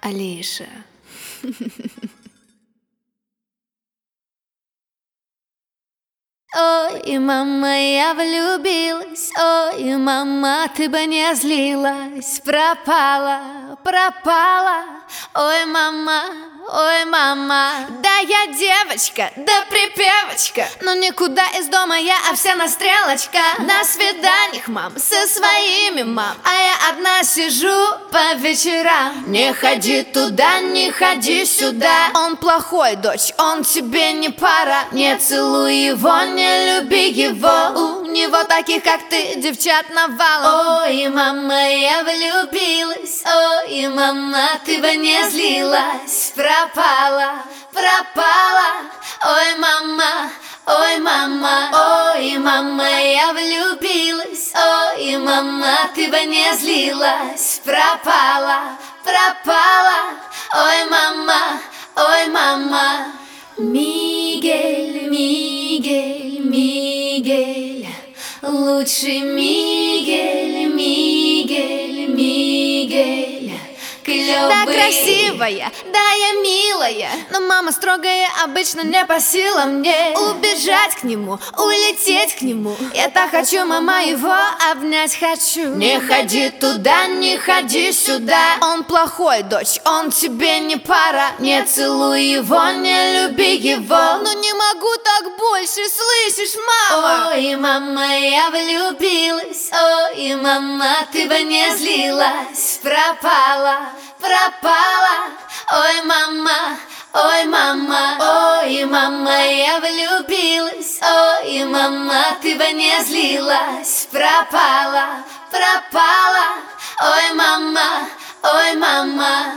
Алиша. Ой, мама, я влюбилась. Ой, мама, ты бы не злилась. Пропала, пропала. Ой, мама, ой, мама. Да я девочка, да припевочка, но никуда из дома я, а вся на стрелочках. На свиданиях, мам, со своими, мам, а я одна сижу по вечерам. Не ходи туда, не ходи сюда. Он плохой, дочь, он тебе не пара. Не целуй его, не люби его. У него таких, как ты, девчат навалом. Ой, мама, я влюбилась. Ой, мама, ты бы не злилась. Пропала, пропала. Ой, мама, ой, мама. Ой, мама, я влюбилась. Ой, мама, ты бы не злилась. Пропала, пропала. Ой, мама, ой, мама. Мигель, Мигель, Мигель, лучший Мигель, Мигель, Мигель, клёвый. Да, красивая, да, я милая, но мама строгая, обычно не по силам мне убежать к нему, улететь к нему. Я так хочу, мама, его обнять хочу. Не ходи туда, не ходи сюда. Он плохой, дочь, он тебе не пара. Не целуй его, не люби его. Но не могу так больше, слышишь, мама? Ой, мама, я влюбилась. Ой, мама, ты бы не злилась. Пропала, пропала. Ой, мама, ой, мама. Ой, мама, я влюбилась. Ой, мама, ты бы не злилась. Пропала, пропала. Ой, мама, ой, мама.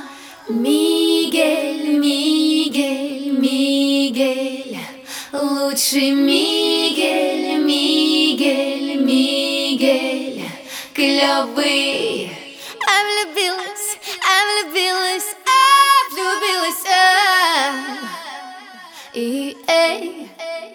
Мигель, Мигель, Мигель, лучший Мигель, Мигель, Мигель, клёвый. Я влюбилась, я влюбилась, и эй.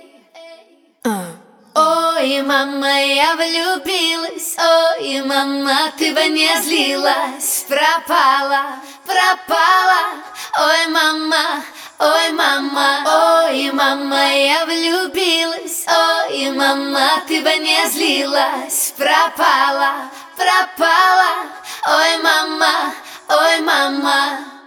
Ой, мама, я влюбилась. Ой, мама, ты бы не злилась. Пропала, пропала. Ой, мама, ой, мама. Ой, мама, я влюбилась. Ой, мама, ты бы не злилась. Пропала, пропала. Ой, мама, ой, мама.